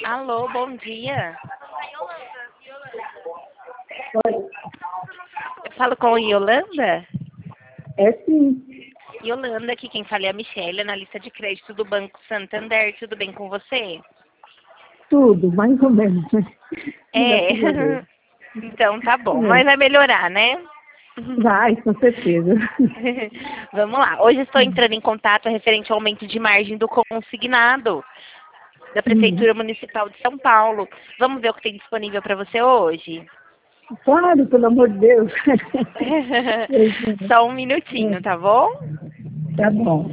Alô, bom dia. Oi. Eu falo com a Yolanda? É sim. Yolanda, aqui quem fala é a Michelle, analista de crédito do Banco Santander. Tudo bem com você? Tudo, mais ou menos, né? Ainda É. melhorei. Então tá bom, mas É. vai melhorar, né? Vai, com certeza. Vamos lá. Hoje estou entrando em contato referente ao aumento de margem do consignado da Hum. Prefeitura Municipal de São Paulo. Vamos ver o que tem disponível para você hoje? Claro, pelo amor de Deus. Só um minutinho, tá bom? Tá bom.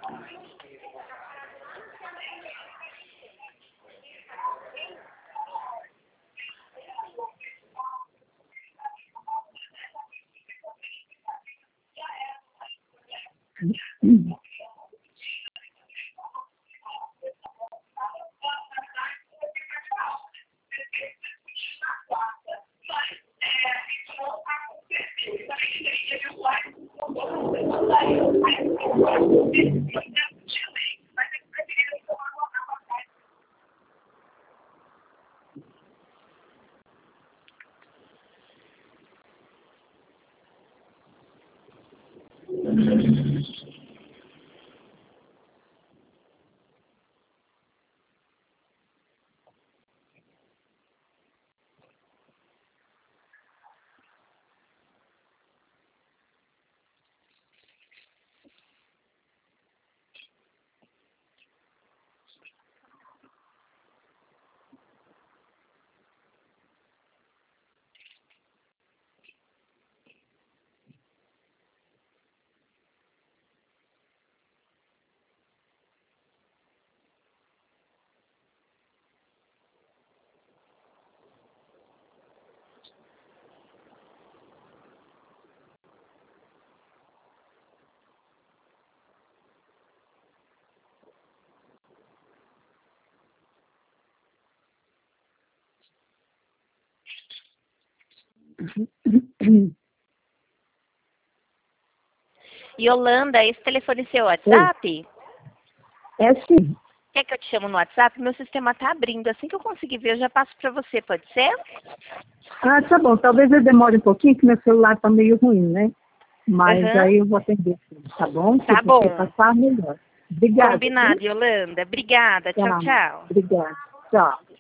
Yolanda, esse telefone é seu Oi. WhatsApp? É sim. Quer que eu te chamo no WhatsApp? Meu sistema tá abrindo. Assim que eu conseguir ver, eu já passo para você, pode ser? Ah, tá bom. Talvez eu demore um pouquinho, que meu celular tá meio ruim, né? Mas Aham. aí eu vou atender, tá bom? Se Tá você bom. passar, melhor. Obrigada, viu? Combinado, Yolanda. Obrigada. Tchau, Tchau. tchau. Obrigada. Tchau.